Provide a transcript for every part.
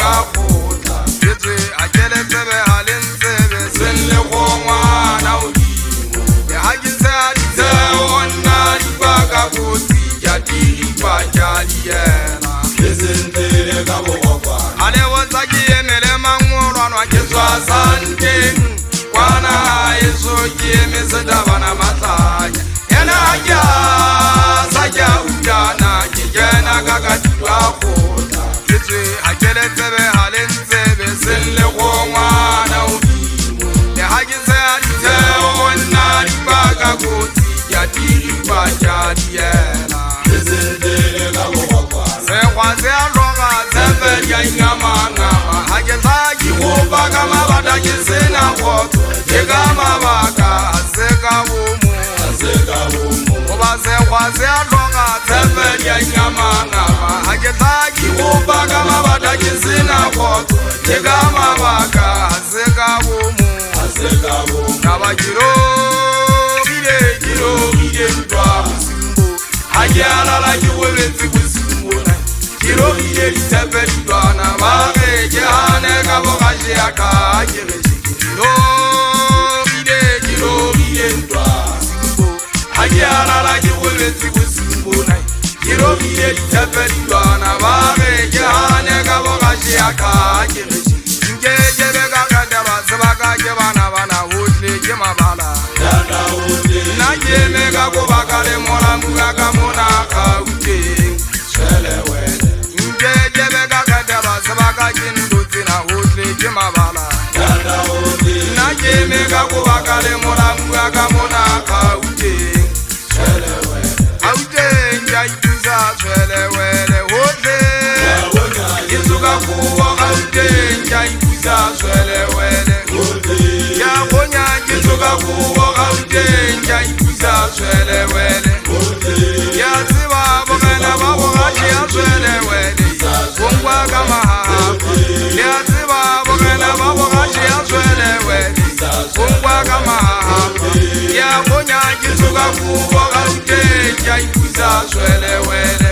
kgotla etswe a kele tsebe ha le ntsebe sen le kgongwana hodimo le ha ke se a ditseo nna dibaka kotsi ya diripa tja diena a le botsa ke emele mangolwanwa ke tswa santeng kwana eso ke emeseta bana matlanya ena ja sa ja udana ke kena ka ka dilwa kgotla etswe a kele tsebe ha le ntsebe sen le kgongwana hodimo le ha ke se a ditseo nna dibaka kotsi ya diripa tja diena sekgwa se a loga tsepe ya ingamangama ha ke sa ke gopa ka mabata ke sena kgotso ke ka mabaka a se ka bomo goba sekgwa se a loga tsepe ya ingamangama ha ke sa ke gopa ka mabata ke sena kgotso ke ka mabaka a se ka bomo taba kirobile ntwa bosimbo ha ke alala ke gobetse bosimbo kirobile ditshepe ditwana ba ge ke hane ka bogaše ya ka ke kirobile ntwa bosimbo ha ke alala ke gobetse bosimbo kirobile ditshepe ditwana ba ge ke hane ka bogaše ya ka ke nkekebe ka kataba sebaka ke bana hotle ke mabala nna ke eme ka kobaka le moramuka ka mona gauteng nkekebe ka kataba sebaka ke ndotsena hotle ke mabala nna ke eme ka kobaka le moramuka ka mona gauteng gauteng ke a itusa tshwelewele hotle ke tsoka kowa gauteng ke a itusa tshwelewele ya gonya ke tsoka kowa gauteng ke a itusa tshwelewele ya tseba bogena ba bogaše ya tshwelewele bonkwa ka mahapa ya tseba bogena ba bogaše ya tshwelewele bonkwa ka mahapa ya gonya ke tsoka kowa gauteng ke a itusa tshwelewele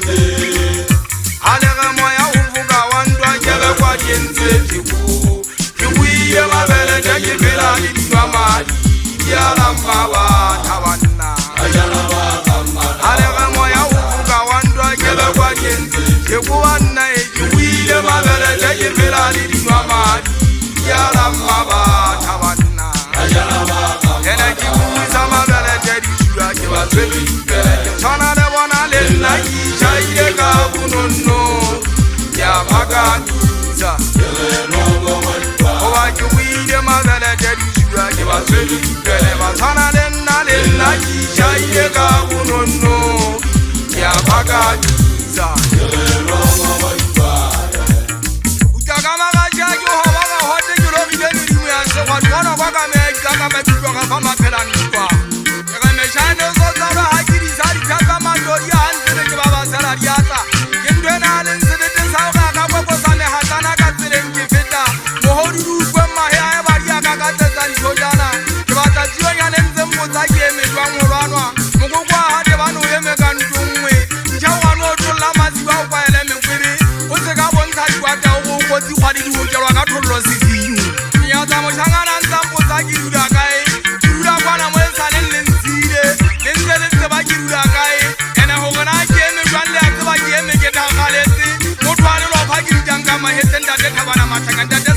halege moya go foka wa ntwa kebe kwa ke ntse dikubu ke buile mabele ja ke phela le dinwa madi diala mabata banna halege moya go foka wa ntwa kebe kwa ke ntse ke kuwa nna e ke buile mabele ja ke phela le dinwa madi diala mabata banna ene ke buisa mabele ja disua ke ba tswedi dipele ke tshwana le bona le nna ke ishaile ka bononno ya bakanisa goba ke buile mabele ja disua ke ba tswedi dipele ba tshwana le nna ke ishaile ka bononno ya bakanisa utaka magaša ke goba ga hote ke logile medimo ya sekgwa dikona kwa ka meeka ka matlilwa ga fa maphelanitwa ke ga mešane sotsalo ga ke disa dithaka matodi a ntsebe ke ba basela diatla ke ntho ena a leng sebeteng sa go ga ka kwekwa mehatlana ka tseleng ke feta mogodu di ukwe mahe a e badiaka ka tsetsa dithojana ke batla tsionyane ntse mbotsa ke emejwang golwanwa mokoko a gate bane o eme ka nto nngwe ntšhaogane o tolola masiba o kwaele mekwere o se ka bontsha diwata o go kotsi kgwadi di okelwa ka thololo sefino nyatsa mošangana ntsampotsa ke dula kae ke dula kwana mo e saleng le ntshile le ntse le tseba ke dula kae ene go gona ke eme jwang le a tseba ke eme ke thagaletse motho a le lofa ke ditang ka mahetseng tate thabana matlhakang tate